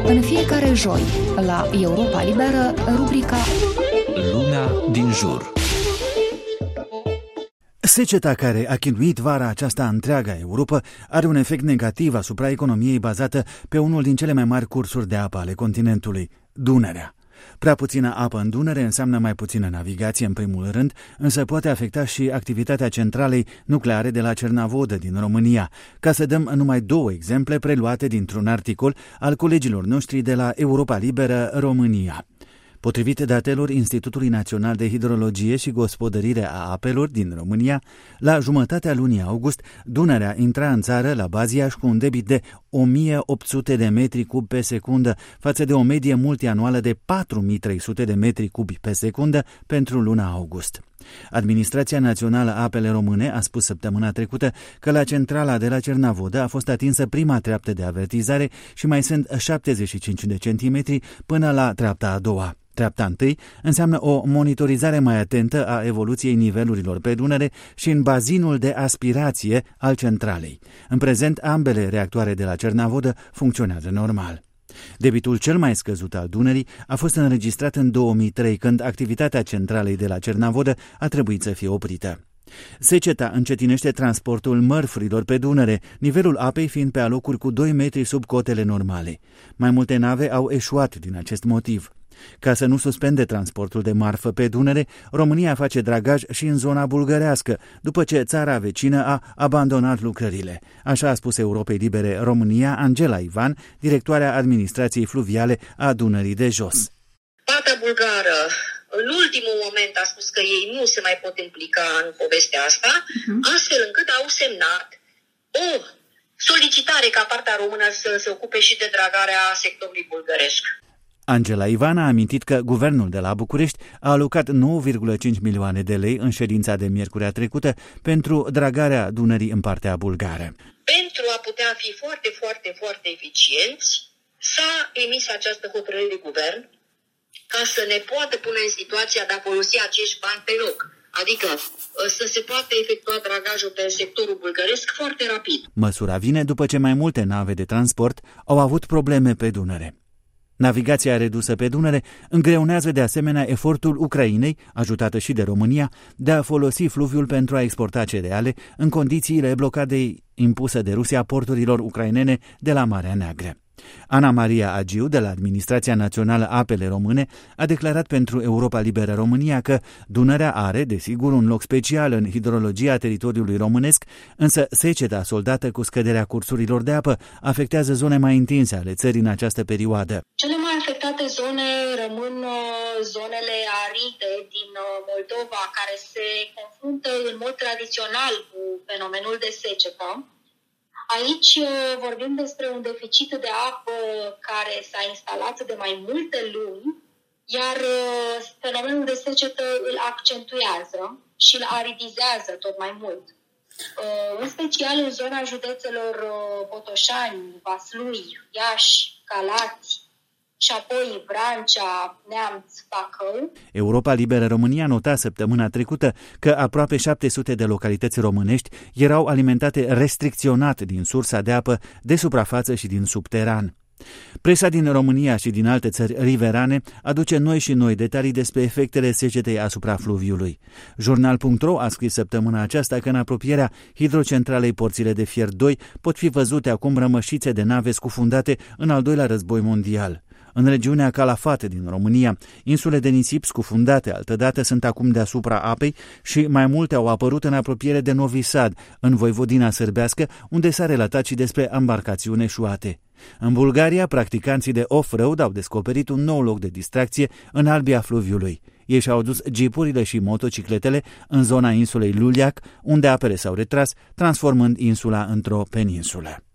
În fiecare joi, la Europa Liberă, rubrica Lumea din jur. Seceta care a chinuit vara aceasta întreaga Europa are un efect negativ asupra economiei bazată pe unul din cele mai mari cursuri de apă ale continentului, Dunărea. Prea puțină apă în Dunăre înseamnă mai puțină navigație în primul rând, însă poate afecta și activitatea centralei nucleare de la Cernavodă din România, ca să dăm numai 2 exemple preluate dintr-un articol al colegilor noștri de la Europa Liberă România. Potrivit datelor Institutului Național de Hidrologie și Gospodărire a Apelor din România, la jumătatea lunii august, Dunărea intra în țară la Baziaș cu un debit de 1800 de metri cubi pe secundă, față de o medie multianuală de 4300 de metri cubi pe secundă pentru luna august. Administrația Națională a Apele Române a spus săptămâna trecută că la centrala de la Cernavodă a fost atinsă prima treaptă de avertizare și mai sunt 75 de centimetri până la treapta a doua. Treapta întâi înseamnă o monitorizare mai atentă a evoluției nivelurilor pe Dunăre și în bazinul de aspirație al centralei. În prezent, ambele reactoare de la Cernavodă funcționează normal. Debitul cel mai scăzut al Dunării a fost înregistrat în 2003, când activitatea centralei de la Cernavodă a trebuit să fie oprită. Seceta încetinește transportul mărfurilor pe Dunăre, nivelul apei fiind pe alocuri cu 2 metri sub cotele normale. Mai multe nave au eșuat din acest motiv. Ca să nu suspende transportul de marfă pe Dunăre, România face dragaj și în zona bulgărească, după ce țara vecină a abandonat lucrările. Așa a spus Europei Libere România Angela Ivan, directoarea administrației fluviale a Dunării de Jos. Partea bulgară, în ultimul moment, a spus că ei nu se mai pot implica în povestea asta, astfel încât au semnat o solicitare ca partea română să se ocupe și de dragarea sectorului bulgăresc. Angela Ivan a amintit că guvernul de la București a alocat 9,5 milioane de lei în ședința de miercurea trecută pentru dragarea Dunării în partea bulgară. Pentru a putea fi foarte eficienți, s-a emis această hotărâre de guvern ca să ne poată pune în situația de a folosi acești bani pe loc. Adică să se poată efectua dragajul pe sectorul bulgăresc foarte rapid. Măsura vine după ce mai multe nave de transport au avut probleme pe Dunăre. Navigația redusă pe Dunăre îngreunează de asemenea efortul Ucrainei, ajutată și de România, de a folosi fluviul pentru a exporta cereale în condițiile blocadei impusă de Rusia porturilor ucrainene de la Marea Neagră. Ana Maria Agiu, de la Administrația Națională Apele Române, a declarat pentru Europa Liberă România că Dunărea are, desigur, un loc special în hidrologia teritoriului românesc, însă seceta soldată cu scăderea cursurilor de apă afectează zone mai întinse ale țării în această perioadă. Cele mai afectate zone rămân zonele aride din Moldova, care se confruntă în mod tradițional cu fenomenul de secetă. Aici vorbim despre un deficit de apă care s-a instalat de mai multe luni, iar fenomenul de secetă îl accentuează și îl aridizează tot mai mult. În special în zona județelor Botoșani, Vaslui, Iași, Galați, și apoi Vrancea, Neamț, Bacău. Europa Liberă România nota săptămâna trecută că aproape 700 de localități românești erau alimentate restricționat din sursa de apă de suprafață și din subteran. Presa din România și din alte țări riverane aduce noi și noi detalii despre efectele secetei asupra fluviului. Jurnal.ro a scris săptămâna aceasta că în apropierea hidrocentralei Porțile de Fier 2 pot fi văzute acum rămășițe de nave scufundate în al doilea război mondial. În regiunea Calafat din România, insule de nisip scufundate altădată sunt acum deasupra apei și mai multe au apărut în apropiere de Novi Sad, în Voivodina Sârbească, unde s-a relatat și despre embarcațiuni eșuate. În Bulgaria, practicanții de off-road au descoperit un nou loc de distracție în albia fluviului. Ei și-au dus jeepurile și motocicletele în zona insulei Luliac, unde apele s-au retras, transformând insula într-o peninsulă.